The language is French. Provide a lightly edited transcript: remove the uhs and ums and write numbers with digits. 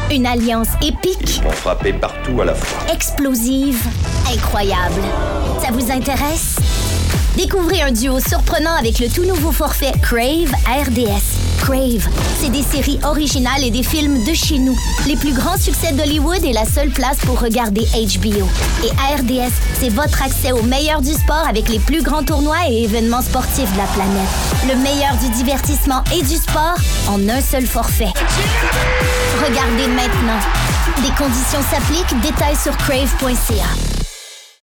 Une alliance épique. Ils vont frapper partout à la fois. Explosive. Incroyable. Ça vous intéresse? Découvrez un duo surprenant avec le tout nouveau forfait Crave RDS. Crave, c'est des séries originales et des films de chez nous. Les plus grands succès d'Hollywood et la seule place pour regarder HBO. Et RDS, c'est votre accès au meilleur du sport avec les plus grands tournois et événements sportifs de la planète. Le meilleur du divertissement et du sport en un seul forfait. Regardez maintenant. Des conditions s'appliquent, détails sur crave.ca.